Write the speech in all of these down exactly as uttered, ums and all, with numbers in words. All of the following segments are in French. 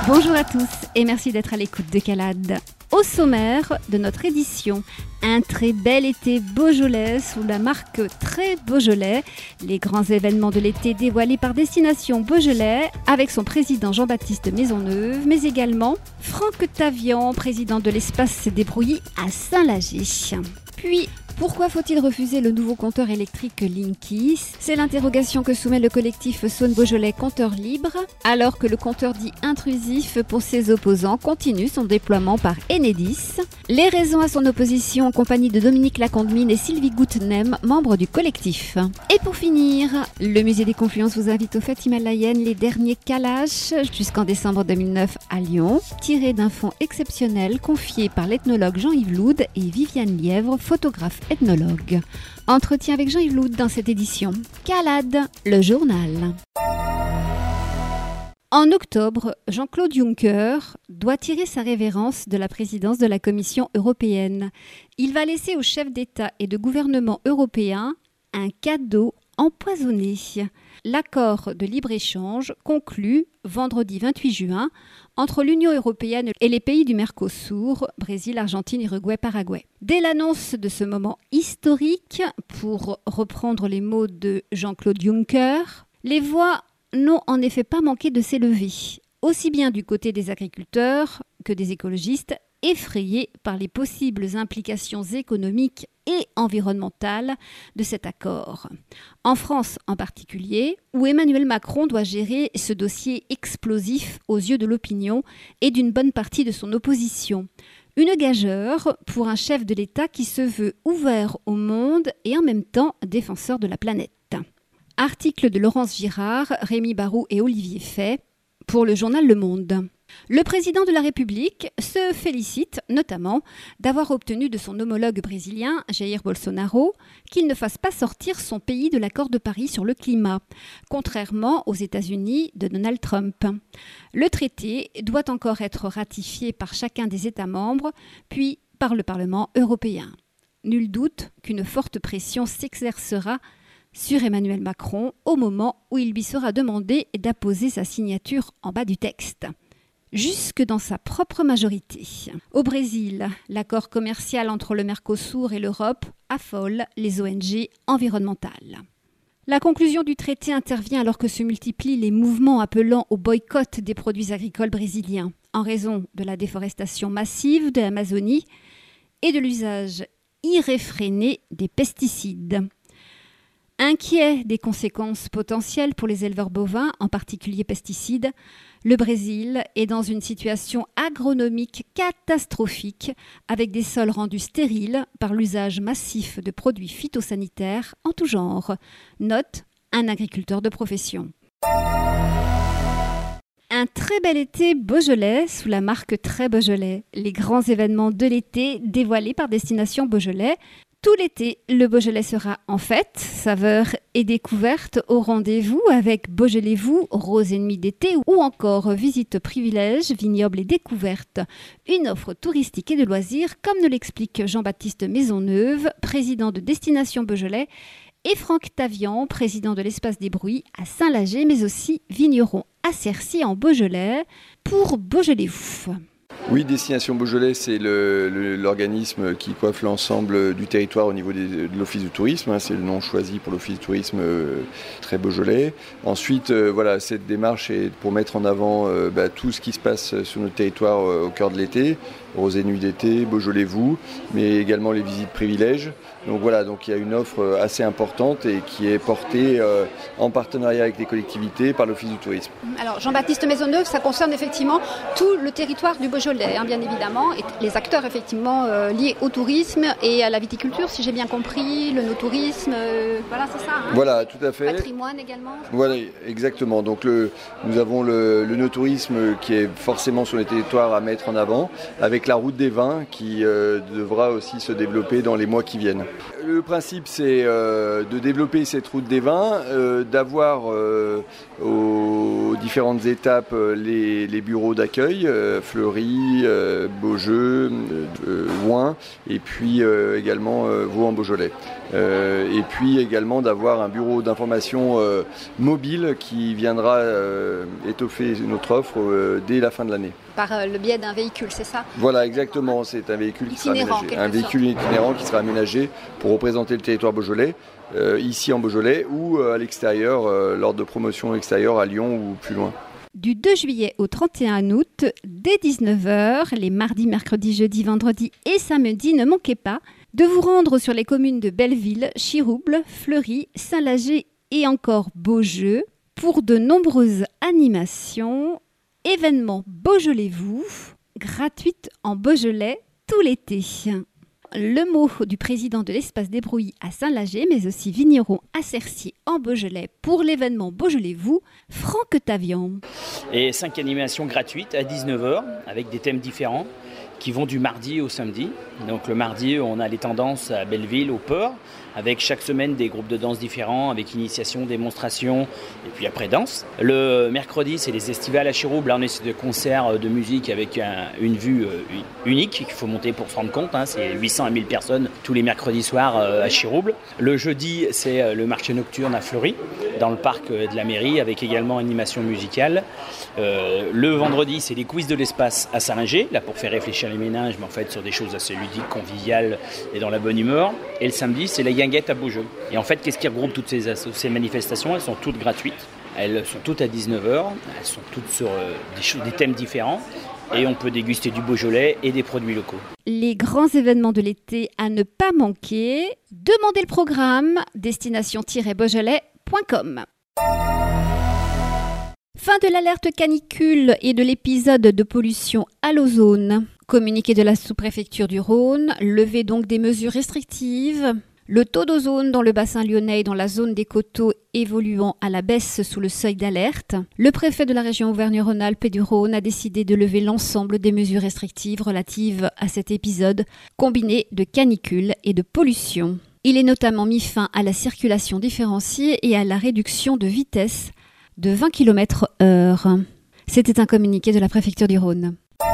Bonjour à tous et merci d'être à l'écoute de Calade. Au sommaire de notre édition, un très bel été beaujolais sous la marque Très Beaujolais. Les grands événements de l'été dévoilés par Destination Beaujolais avec son président Jean-Baptiste Maisonneuve, mais également Franck Tavian, président de l'Espace des Brouillis à Saint-Lager. Puis, pourquoi faut-il refuser le nouveau compteur électrique Linky ? C'est l'interrogation que soumet le collectif Saône-Beaujolais Compteur Libre, alors que le compteur dit intrusif pour ses opposants continue son déploiement par Enedis. Les raisons à son opposition en compagnie de Dominique Lacondemine et Sylvie Goutnem, membres du collectif. Et pour finir, le musée des Confluences vous invite aux fêtes himalayennes Les Derniers Kalash jusqu'en décembre deux mille neuf à Lyon, tiré d'un fonds exceptionnel confié par l'ethnologue Jean-Yves Loud et Viviane Lièvre, photographe ethnologue. Entretien avec Jean-Yves Loud dans cette édition. Calade, le journal. En octobre, Jean-Claude Juncker doit tirer sa révérence de la présidence de la Commission européenne. Il va laisser aux chefs d'État et de gouvernement européens un cadeau empoisonné. L'accord de libre-échange conclu vendredi vingt-huit juin entre l'Union européenne et les pays du Mercosur, Brésil, Argentine, Uruguay, Paraguay. Dès l'annonce de ce moment historique, pour reprendre les mots de Jean-Claude Juncker, les voix n'ont en effet pas manqué de s'élever, aussi bien du côté des agriculteurs que des écologistes, effrayés par les possibles implications économiques et environnementales de cet accord. En France en particulier, où Emmanuel Macron doit gérer ce dossier explosif aux yeux de l'opinion et d'une bonne partie de son opposition. Une gageure pour un chef de l'État qui se veut ouvert au monde et en même temps défenseur de la planète. Article de Laurence Girard, Rémi Barou et Olivier Fay pour le journal Le Monde. Le président de la République se félicite notamment d'avoir obtenu de son homologue brésilien, Jair Bolsonaro, qu'il ne fasse pas sortir son pays de l'accord de Paris sur le climat, contrairement aux États-Unis de Donald Trump. Le traité doit encore être ratifié par chacun des États membres, puis par le Parlement européen. Nul doute qu'une forte pression s'exercera sur Emmanuel Macron au moment où il lui sera demandé d'apposer sa signature en bas du texte. Jusque dans sa propre majorité. Au Brésil, l'accord commercial entre le Mercosur et l'Europe affole les O N G environnementales. La conclusion du traité intervient alors que se multiplient les mouvements appelant au boycott des produits agricoles brésiliens en raison de la déforestation massive de l'Amazonie et de l'usage irréfréné des pesticides. Inquiet des conséquences potentielles pour les éleveurs bovins, en particulier pesticides, le Brésil est dans une situation agronomique catastrophique avec des sols rendus stériles par l'usage massif de produits phytosanitaires en tout genre, note un agriculteur de profession. Un très bel été beaujolais sous la marque Très Beaujolais. Les grands événements de l'été dévoilés par Destination Beaujolais. Tout l'été, le Beaujolais sera en fête, saveurs et découvertes au rendez-vous avec Beaujolais-vous, rose ennemi d'été ou encore visite privilège, vignobles et découvertes. Une offre touristique et de loisirs comme nous l'explique Jean-Baptiste Maisonneuve, président de Destination Beaujolais, et Franck Tavian, président de l'Espace des Brouillis à Saint-Lager, mais aussi vigneron à Cercy en Beaujolais pour Beaujolais-vous. Oui, Destination Beaujolais, c'est le, le, l'organisme qui coiffe l'ensemble du territoire au niveau des, de l'Office du tourisme. Hein, c'est le nom choisi pour l'Office du tourisme euh, Très Beaujolais. Ensuite, euh, voilà, cette démarche est pour mettre en avant euh, bah, tout ce qui se passe sur notre territoire euh, au cœur de l'été. Rosée Nuit d'été, Beaujolais-vous, mais également les visites privilèges. Donc voilà, donc il y a une offre assez importante et qui est portée euh, en partenariat avec les collectivités par l'Office du tourisme. Alors Jean-Baptiste Maisonneuve, ça concerne effectivement tout le territoire du Beaujolais, hein, bien évidemment, et les acteurs effectivement euh, liés au tourisme et à la viticulture, si j'ai bien compris, le no-tourisme, euh, voilà, c'est ça. Hein, voilà, tout à fait. Patrimoine également. Voilà, exactement. Donc le, nous avons le, le no-tourisme qui est forcément sur les territoires à mettre en avant, avec la route des vins qui euh, devra aussi se développer dans les mois qui viennent. Le principe, c'est euh, de développer cette route des vins, euh, d'avoir euh, aux différentes étapes les, les bureaux d'accueil, euh, Fleury, Brie, euh, Beaujeu, euh, Ouin, et puis euh, également euh, Vaux-en-Beaujolais. Euh, et puis également d'avoir un bureau d'information euh, mobile qui viendra euh, étoffer notre offre euh, dès la fin de l'année. Par euh, le biais d'un véhicule, c'est ça ? Voilà, exactement. C'est un véhicule qui itinérant, sera aménagé. Un véhicule sorte. itinérant qui sera aménagé pour représenter le territoire beaujolais, euh, ici en Beaujolais ou euh, à l'extérieur, euh, lors de promotions extérieures à Lyon ou plus loin. Du deux juillet au trente et un août, dès dix-neuf heures, les mardis, mercredis, jeudis, vendredis et samedis, ne manquez pas de vous rendre sur les communes de Belleville, Chirouble, Fleury, Saint-Lager et encore Beaujeu pour de nombreuses animations, événements Beaujolais-vous, gratuites en Beaujolais tout l'été. Le mot du président de l'Espace des Brouilles à Saint-Lager, mais aussi vigneron à Cercy en Beaujolais pour l'événement Beaujolais-vous, Franck Tavian. Et cinq animations gratuites à dix-neuf heures avec des thèmes différents qui vont du mardi au samedi. Donc le mardi, on a les tendances à Belleville, au port, avec chaque semaine des groupes de danse différents, avec initiation, démonstration, et puis après danse. Le mercredi, c'est les estivales à Chirouble. Là, on est sur des concerts de musique avec un, une vue euh, unique qu'il faut monter pour se rendre compte. Hein. C'est huit cents à mille personnes tous les mercredis soirs euh, à Chirouble. Le jeudi, c'est euh, le marché nocturne à Fleury, dans le parc euh, de la mairie, avec également animation musicale. Euh, le vendredi, c'est les quiz de l'espace à Saint-Lager, là pour faire réfléchir les ménages, mais en fait sur des choses assez ludiques, conviviales et dans la bonne humeur. Et le samedi, c'est la guinguette à Beaujeu. Et en fait, qu'est-ce qui regroupe toutes ces, ces manifestations ? Elles sont toutes gratuites, elles sont toutes à dix-neuf heures, elles sont toutes sur euh, des, choses, des thèmes différents. Et on peut déguster du Beaujolais et des produits locaux. Les grands événements de l'été à ne pas manquer, demandez le programme destination tiret beaujolais point com. Fin de l'alerte canicule et de l'épisode de pollution à l'ozone. Communiqué de la sous-préfecture du Rhône, levée donc des mesures restrictives. Le taux d'ozone dans le bassin lyonnais et dans la zone des coteaux évoluant à la baisse sous le seuil d'alerte. Le préfet de la région Auvergne-Rhône-Alpes et du Rhône a décidé de lever l'ensemble des mesures restrictives relatives à cet épisode combiné de canicule et de pollution. Il est notamment mis fin à la circulation différenciée et à la réduction de vitesse de vingt kilomètres heure. C'était un communiqué de la préfecture du Rhône.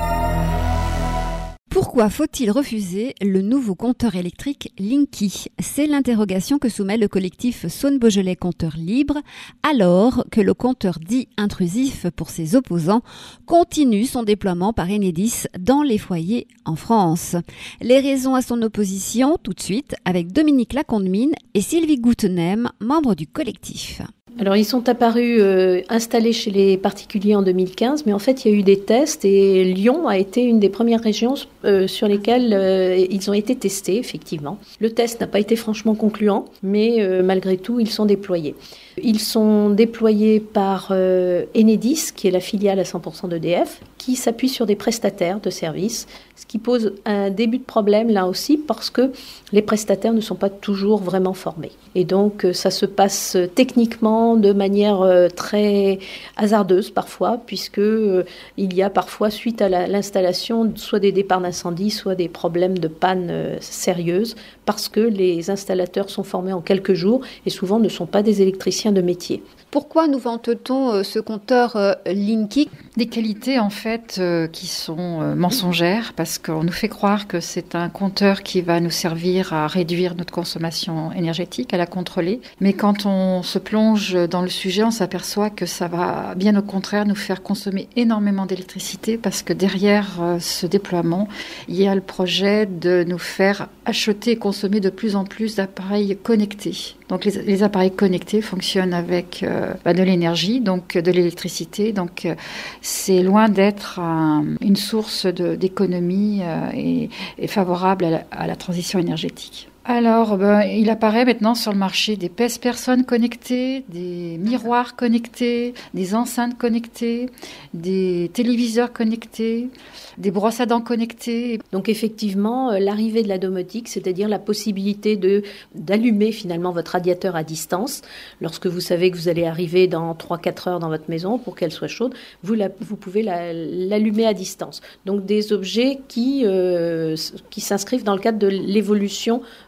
Pourquoi faut-il refuser le nouveau compteur électrique Linky ? C'est l'interrogation que soumet le collectif Saône-Beaujolais Compteur Libre, alors que le compteur dit intrusif pour ses opposants continue son déploiement par Enedis dans les foyers en France. Les raisons à son opposition, tout de suite, avec Dominique Lacondemine et Sylvie Goutenem, membres du collectif. Alors, ils sont apparus euh, installés chez les particuliers en deux mille quinze, mais en fait, il y a eu des tests et Lyon a été une des premières régions euh, sur lesquelles euh, ils ont été testés, effectivement. Le test n'a pas été franchement concluant, mais euh, malgré tout, ils sont déployés. Ils sont déployés par euh, Enedis, qui est la filiale à cent pour cent d'E D F, qui s'appuie sur des prestataires de services, ce qui pose un début de problème là aussi, parce que les prestataires ne sont pas toujours vraiment formés. Et donc, ça se passe techniquement de manière très hasardeuse parfois, puisque euh, il y a parfois, suite à la, l'installation, soit des départs d'incendie, soit des problèmes de panne euh, sérieuses, parce que les installateurs sont formés en quelques jours et souvent ne sont pas des électriciens de métier. Pourquoi nous vante-t-on euh, ce compteur euh, Linky ? Des qualités en fait euh, qui sont euh, mensongères, parce qu'on nous fait croire que c'est un compteur qui va nous servir à réduire notre consommation énergétique, à la contrôler. Mais quand on se plonge dans le sujet, on s'aperçoit que ça va bien au contraire nous faire consommer énormément d'électricité, parce que derrière euh, ce déploiement, il y a le projet de nous faire acheter et consommer de plus en plus d'appareils connectés. Donc les, les appareils connectés fonctionnent avec euh, bah, de l'énergie, donc de l'électricité. Donc euh, c'est loin d'être un, une source de, d'économie euh, et, et favorable à la, à la transition énergétique. Alors, ben, il apparaît maintenant sur le marché des pèse-personnes connectées, des miroirs connectés, des enceintes connectées, des téléviseurs connectés, des brosses à dents connectées. Donc effectivement, l'arrivée de la domotique, c'est-à-dire la possibilité de, d'allumer finalement votre radiateur à distance, lorsque vous savez que vous allez arriver dans trois à quatre heures dans votre maison pour qu'elle soit chaude, vous, la, vous pouvez la, l'allumer à distance. Donc des objets qui, euh, qui s'inscrivent dans le cadre de l'évolution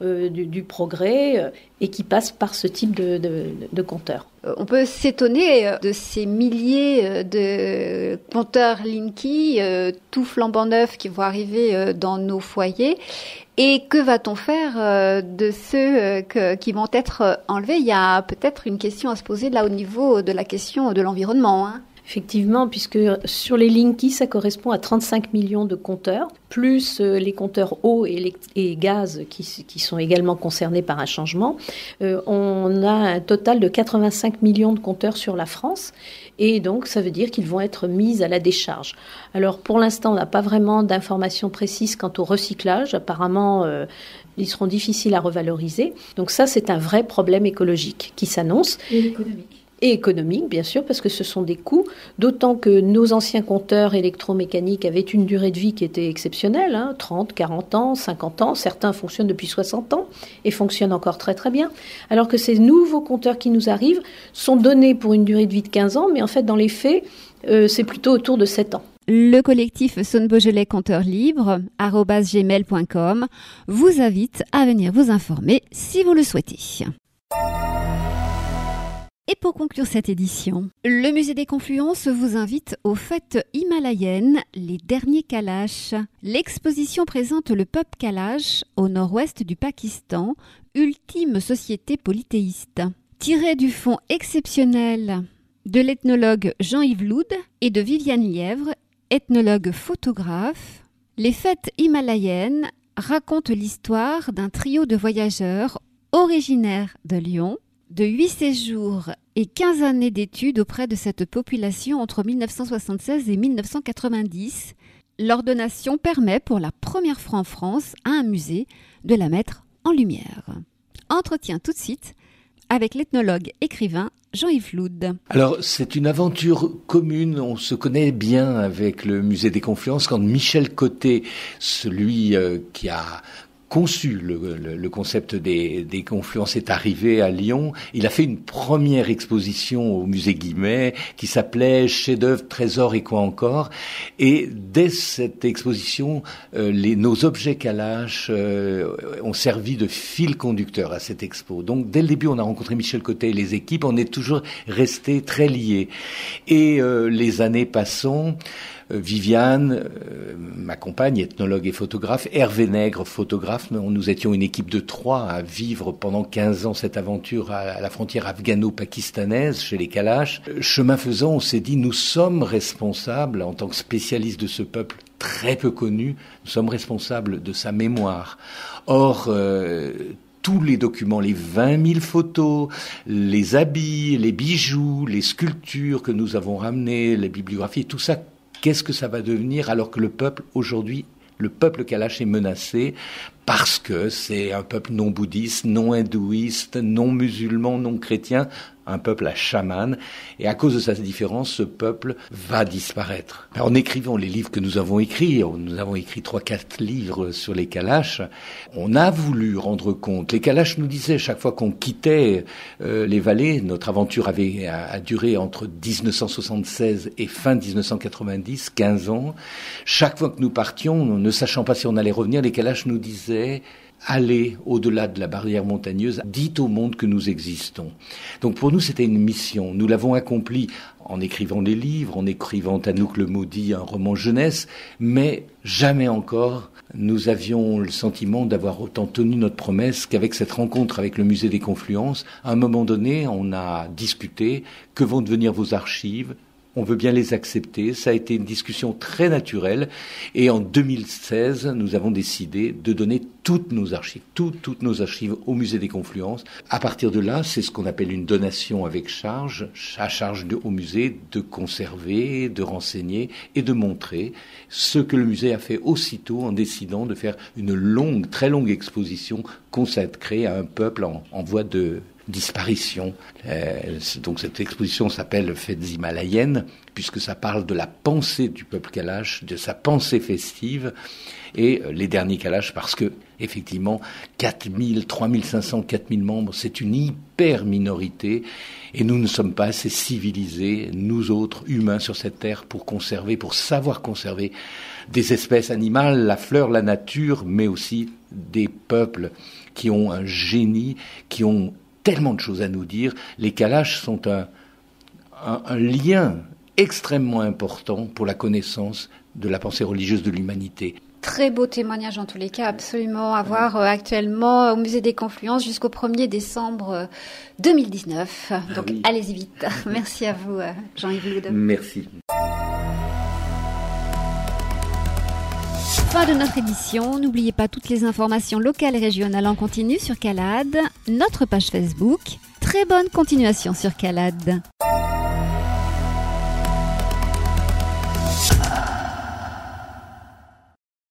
euh, du, du progrès euh, et qui passent par ce type de, de, de compteurs. On peut s'étonner de ces milliers de compteurs Linky, euh, tout flambant neufs, qui vont arriver dans nos foyers. Et que va-t-on faire de ceux que, qui vont être enlevés ? Il y a peut-être une question à se poser là au niveau de la question de l'environnement, hein. Effectivement, puisque sur les Linky, ça correspond à trente-cinq millions de compteurs, plus les compteurs eau et, et gaz qui, qui sont également concernés par un changement. Euh, on a un total de quatre-vingt-cinq millions de compteurs sur la France, et donc ça veut dire qu'ils vont être mis à la décharge. Alors pour l'instant, on n'a pas vraiment d'informations précises quant au recyclage. Apparemment, euh, ils seront difficiles à revaloriser. Donc ça, c'est un vrai problème écologique qui s'annonce. Et économique. Et économique, bien sûr, parce que ce sont des coûts, d'autant que nos anciens compteurs électromécaniques avaient une durée de vie qui était exceptionnelle, hein, trente, quarante ans, cinquante ans, certains fonctionnent depuis soixante ans et fonctionnent encore très très bien, alors que ces nouveaux compteurs qui nous arrivent sont donnés pour une durée de vie de quinze ans, mais en fait, dans les faits, euh, c'est plutôt autour de sept ans. Le collectif Saône Beaujolais Compteur Libre, arobase gmail point com, vous invite à venir vous informer si vous le souhaitez. Et pour conclure cette édition, le Musée des Confluences vous invite aux fêtes himalayennes Les Derniers Kailash. L'exposition présente le peuple Kailash au nord-ouest du Pakistan, ultime société polythéiste. Tiré du fonds exceptionnel de l'ethnologue Jean-Yves Loud et de Viviane Lièvre, ethnologue photographe, les fêtes himalayennes racontent l'histoire d'un trio de voyageurs originaires de Lyon, de huit séjours et quinze années d'études auprès de cette population entre mille neuf cent soixante-seize et mille neuf cent quatre-vingt-dix. Leur donation permet pour la première fois en France à un musée de la mettre en lumière. Entretien tout de suite avec l'ethnologue écrivain Jean-Yves Loud. Alors, c'est une aventure commune. On se connaît bien avec le Musée des Confluences. Quand Michel Côté, celui euh, qui a conçu le, le, le concept des, des confluences, est arrivé à Lyon. Il a fait une première exposition au musée Guimet qui s'appelait Chefs-d'œuvre, trésors et quoi encore. Et dès cette exposition, euh, les, nos objets Kailash euh, ont servi de fil conducteur à cette expo. Donc dès le début, on a rencontré Michel Côté et les équipes. On est toujours restés très liés. Et euh, les années passant, Viviane, euh, ma compagne, ethnologue et photographe, Hervé Nègre, photographe. Nous étions une équipe de trois à vivre pendant quinze ans cette aventure à, à la frontière afghano-pakistanaise chez les Kailash. Chemin faisant, on s'est dit, nous sommes responsables, en tant que spécialistes de ce peuple très peu connu, nous sommes responsables de sa mémoire. Or, euh, tous les documents, les vingt mille photos, les habits, les bijoux, les sculptures que nous avons ramenées, les bibliographies, tout ça, qu'est-ce que ça va devenir alors que le peuple, aujourd'hui, le peuple Kailash est menacé parce que c'est un peuple non bouddhiste, non hindouiste, non musulman, non chrétien, un peuple à chaman. Et à cause de sa différence, ce peuple va disparaître. Alors, en écrivant les livres que nous avons écrits, nous avons écrit trois, quatre livres sur les Kailash, on a voulu rendre compte. Les Kailash nous disaient, chaque fois qu'on quittait euh, les vallées, notre aventure avait a, a duré entre dix-neuf cent soixante-seize et fin dix-neuf cent quatre-vingt-dix, quinze ans. Chaque fois que nous partions, ne sachant pas si on allait revenir, les Kailash nous disaient, allez au-delà de la barrière montagneuse, dites au monde que nous existons. Donc pour nous, c'était une mission. Nous l'avons accomplie en écrivant des livres, en écrivant Tanouk le Maudit, un roman jeunesse, mais jamais encore nous avions le sentiment d'avoir autant tenu notre promesse qu'avec cette rencontre avec le Musée des Confluences. À un moment donné, on a discuté, que vont devenir vos archives ? On veut bien les accepter. Ça a été une discussion très naturelle. Et en deux mille seize, nous avons décidé de donner toutes nos archives, toutes, toutes nos archives au Musée des Confluences. À partir de là, c'est ce qu'on appelle une donation avec charge, à charge de, au musée de conserver, de renseigner et de montrer ce que le musée a fait aussitôt en décidant de faire une longue, très longue exposition consacrée à un peuple en, en voie de disparition. Euh, donc cette exposition s'appelle Fêtes himalayennes, puisque ça parle de la pensée du peuple Kalash, de sa pensée festive, et euh, les derniers Kalash, parce que, effectivement, quatre mille, trois mille cinq cents, quatre mille membres, c'est une hyper minorité, et nous ne sommes pas assez civilisés, nous autres, humains sur cette terre, pour conserver, pour savoir conserver des espèces animales, la fleur, la nature, mais aussi des peuples qui ont un génie, qui ont tellement de choses à nous dire. Les Kalash sont un, un, un lien extrêmement important pour la connaissance de la pensée religieuse de l'humanité. Très beau témoignage en tous les cas, absolument à voir euh, actuellement au Musée des Confluences jusqu'au premier décembre deux mille dix-neuf. Donc ah oui. Allez-y vite. Merci à vous, Jean-Yves Loud. Merci. Fin de notre édition. N'oubliez pas toutes les informations locales et régionales en continu sur Calade, notre page Facebook. Très bonne continuation sur Calade.